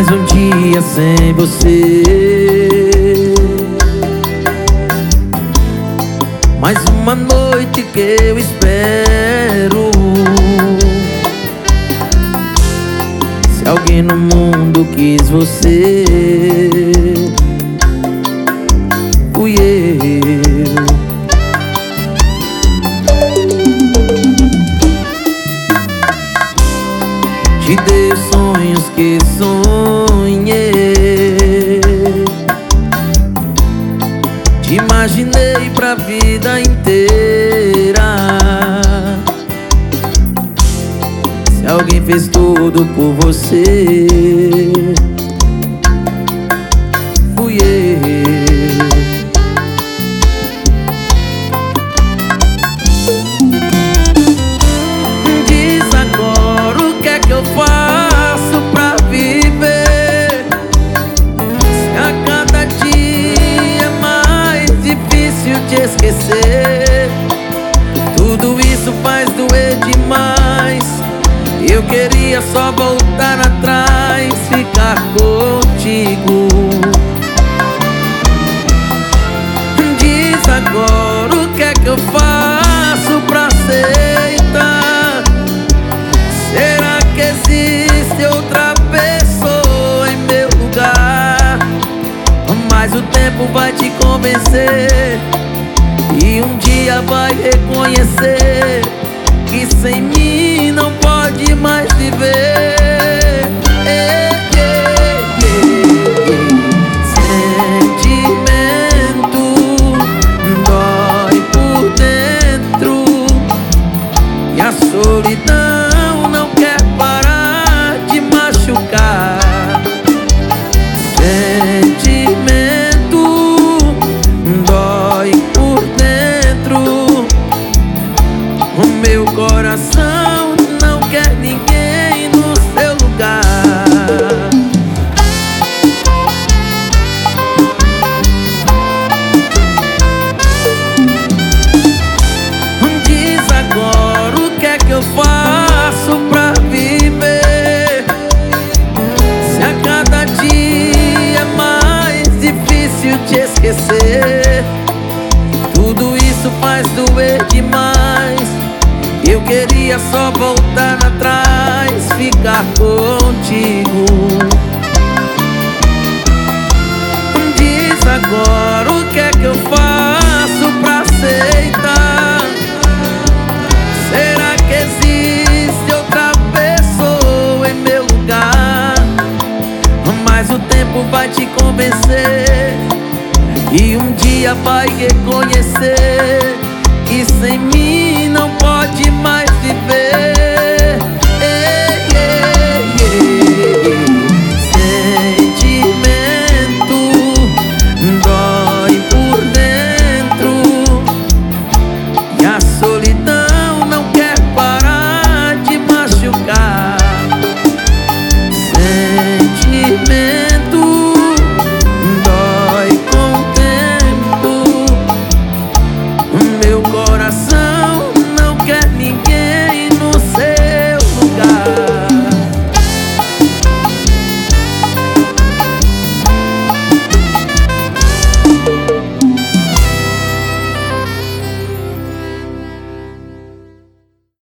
mais um dia sem você, mais uma noite que eu espero. Se alguém no mundo quis você, fui eu. Te dei os sonhos que sonhei, te imaginei pra vida inteira. Se alguém fez tudo por você, fui eu. Eu faço pra viver, se a cada dia é mais difícil te esquecer. Tudo isso faz doer demais. Eu queria só voltar atrás, ficar contigo. Diz agora o que é que eu faço pra aceitar. Será que existe outra pessoa em meu lugar? Mas o tempo vai te convencer, e um dia vai reconhecer que sem mim não pode mais viver. Sentimento dói por dentro, e a solidão não quer parar de machucar. Sentimento dói por dentro, o meu coração não quer ninguém no seu lugar. Diz agora o que é que eu faço pra viver, se a cada dia é mais difícil te esquecer. Tudo isso faz doer demais. Eu queria só voltar atrás, ficar contigo. Diz agora o que é que eu faço pra aceitar. Será que existe outra pessoa em meu lugar? Mas o tempo vai te convencer, e um dia vai reconhecer que sem mim não pode mais viver.